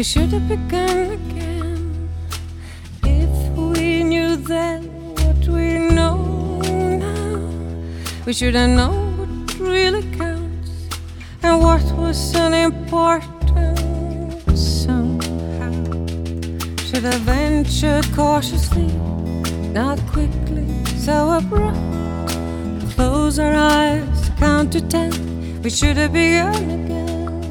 We should have begun again if we knew then what we know now. We should have known what really counts and what was unimportant somehow. Should have ventured cautiously, not quickly, so abrupt. Close our eyes, count to 10. We should have begun again.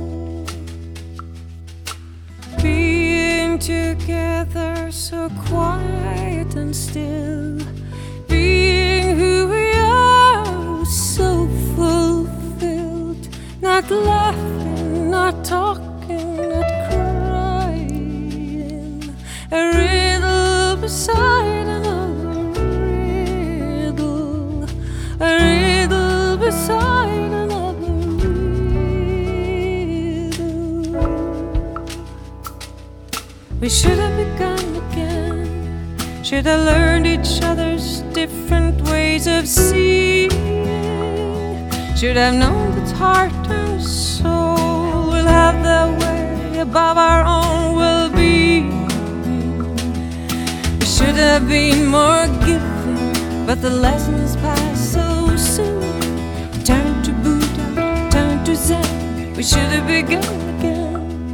Being together so quiet and still, being who we are so fulfilled, not laughing, not talking, not crying. A riddle beside another riddle, a riddle beside another riddle. We should have begun again, should have learned each other's different ways of seeing, should have known that heart and soul will have their way above our own well-being. We should have been more giving, but the lessons pass so soon. Turn to Buddha, turn to Zen. We should have begun again.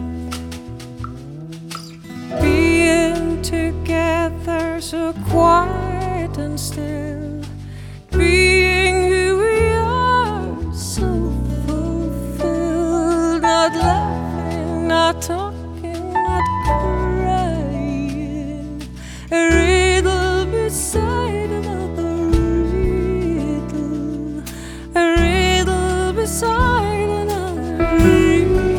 Being together so quiet and still, being who we are so fulfilled, not laughing, not talking, not crying. A riddle beside another riddle, a riddle beside another riddle.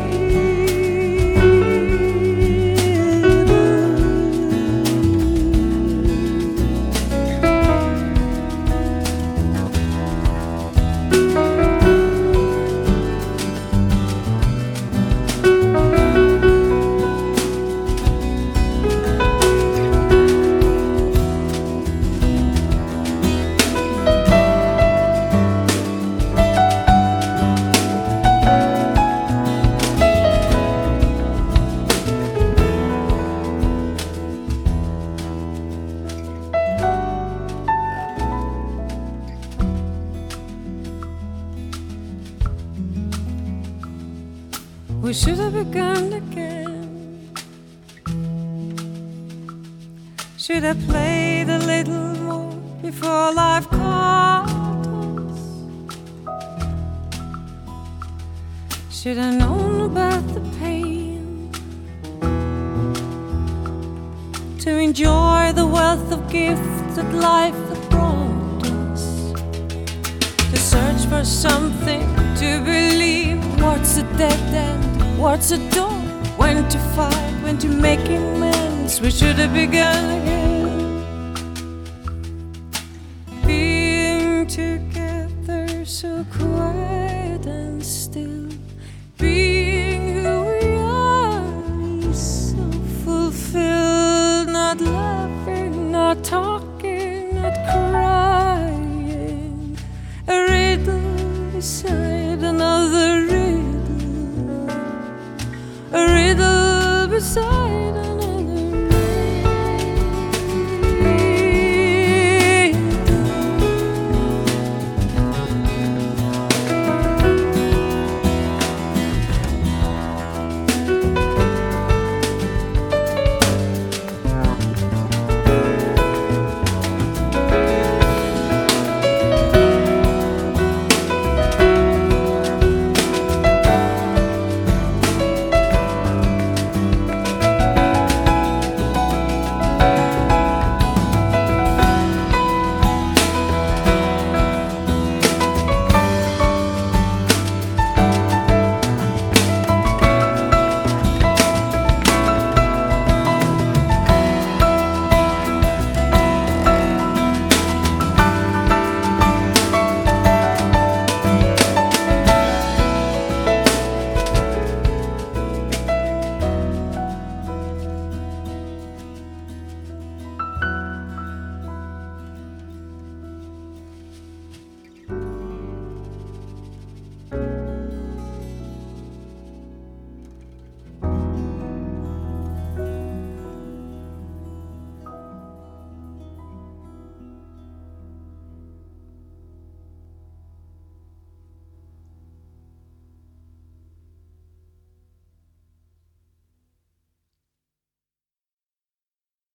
We should have begun again, should have played a little more before life caught us, should have known about the pain, to enjoy the wealth of gifts that life had brought us, to search for something to believe. What's a dead end? What's a door? When to fight? When to make amends? We should have begun again. Being together so quiet and still, being who we are so fulfilled, not laughing, not talking.